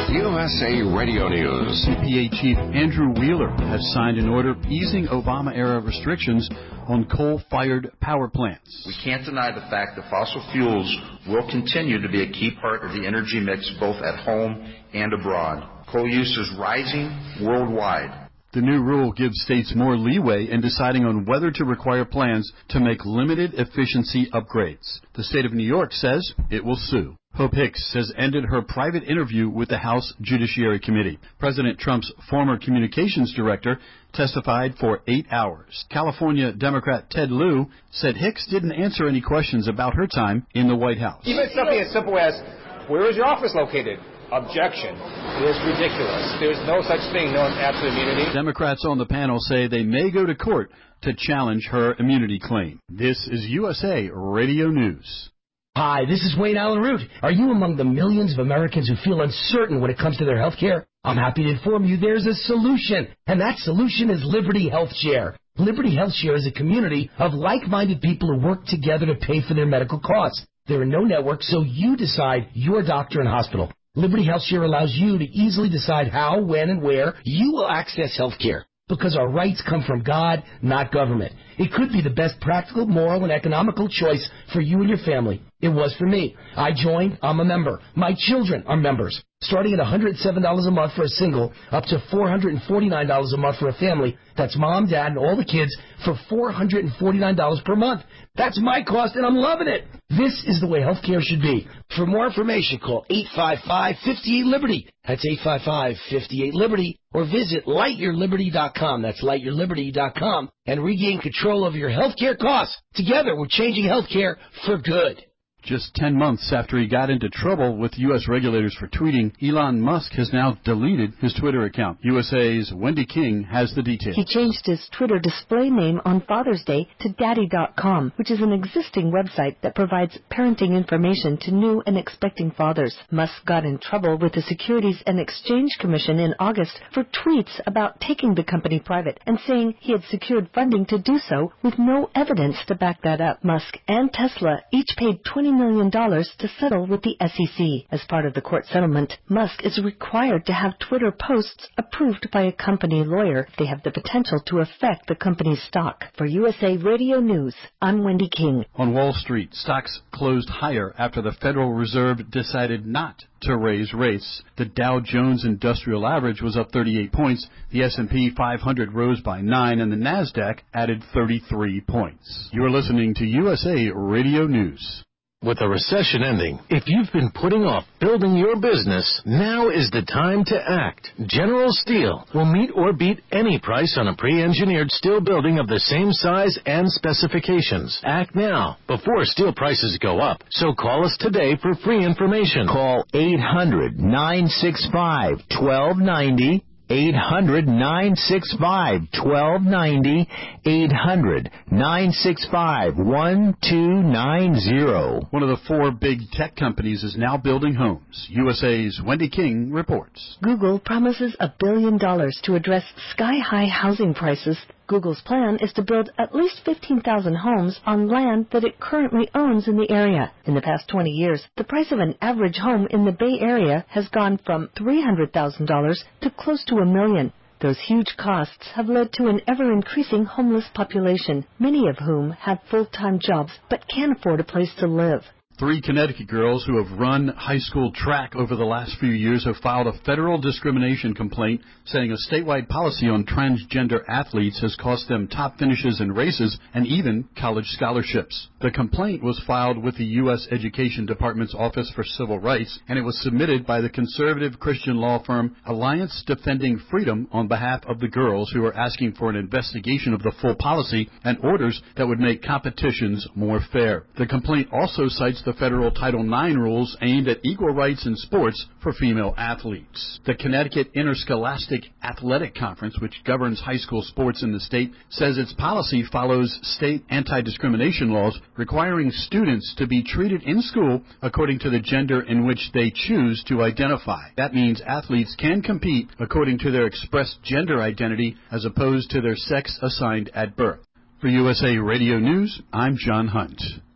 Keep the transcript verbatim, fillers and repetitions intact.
U S A Radio News. E P A Chief Andrew Wheeler has signed an order easing Obama-era restrictions on coal-fired power plants. We can't deny the fact that fossil fuels will continue to be a key part of the energy mix both at home and abroad. Coal use is rising worldwide. The new rule gives states more leeway in deciding on whether to require plans to make limited efficiency upgrades. The state of New York says it will sue. Hope Hicks has ended her private interview with the House Judiciary Committee. President Trump's former communications director testified for eight hours. California Democrat Ted Lieu said Hicks didn't answer any questions about her time in the White House. Even something as simple as, where is your office located? Objection. It is ridiculous. There's no such thing known as absolute immunity. Democrats on the panel say they may go to court to challenge her immunity claim. This is U S A Radio News. Hi, this is Wayne Allen Root. Are you among the millions of Americans who feel uncertain when it comes to their health care? I'm happy to inform you there's a solution, and that solution is Liberty Health Share. Liberty Health Share is a community of like-minded people who work together to pay for their medical costs. There are no networks, so you decide your doctor and hospital. Liberty Health Share allows you to easily decide how, when, and where you will access health care, because our rights come from God, not government. It could be the best practical, moral, and economical choice for you and your family. It was for me. I joined. I'm a member. My children are members. Starting at one hundred seven dollars a month for a single, up to four hundred forty-nine dollars a month for a family. That's mom, dad, and all the kids for four hundred forty-nine dollars per month. That's my cost, and I'm loving it. This is the way healthcare should be. For more information, call eight five five, five eight, Liberty. That's eight five five, five eight, Liberty. Or visit light your liberty dot com. That's light your liberty dot com. And regain control over your healthcare costs. Together, we're changing healthcare for good. Just ten months after he got into trouble with U S regulators for tweeting, Elon Musk has now deleted his Twitter account. U S A's Wendy King has the details. He changed his Twitter display name on Father's Day to daddy dot com, which is an existing website that provides parenting information to new and expecting fathers. Musk got in trouble with the Securities and Exchange Commission in August for tweets about taking the company private and saying he had secured funding to do so with no evidence to back that up. Musk and Tesla each paid twenty million dollars to settle with the S E C. As part of the court settlement, Musk is required to have Twitter posts approved by a company lawyer. They have the potential to affect the company's stock. For U S A Radio News, I'm Wendy King. On Wall Street, stocks closed higher after the Federal Reserve decided not to raise rates. The Dow Jones Industrial Average was up thirty-eight points, the S and P five hundred rose by nine, and the NASDAQ added thirty-three points. You're listening to U S A Radio News. With the recession ending, if you've been putting off building your business, now is the time to act. General Steel will meet or beat any price on a pre-engineered steel building of the same size and specifications. Act now, before steel prices go up. So call us today for free information. Call eight hundred, nine six five, one two nine zero. eight hundred, nine six five, one two nine zero. eight hundred, nine six five, one two nine zero. One of the four big tech companies is now building homes. U S A's Wendy King reports. Google promises a billion dollars to address sky-high housing prices. Google's plan is to build at least fifteen thousand homes on land that it currently owns in the area. In the past twenty years, the price of an average home in the Bay Area has gone from three hundred thousand dollars to close to a million. Those huge costs have led to an ever-increasing homeless population, many of whom have full-time jobs but can't afford a place to live. Three Connecticut girls who have run high school track over the last few years have filed a federal discrimination complaint saying a statewide policy on transgender athletes has cost them top finishes in races and even college scholarships. The complaint was filed with the U S Education Department's Office for Civil Rights, and it was submitted by the conservative Christian law firm Alliance Defending Freedom on behalf of the girls who are asking for an investigation of the full policy and orders that would make competitions more fair. The complaint also cites the the federal Title nine rules aimed at equal rights in sports for female athletes. The Connecticut Interscholastic Athletic Conference, which governs high school sports in the state, says its policy follows state anti-discrimination laws requiring students to be treated in school according to the gender in which they choose to identify. That means athletes can compete according to their expressed gender identity as opposed to their sex assigned at birth. For U S A Radio News, I'm John Hunt.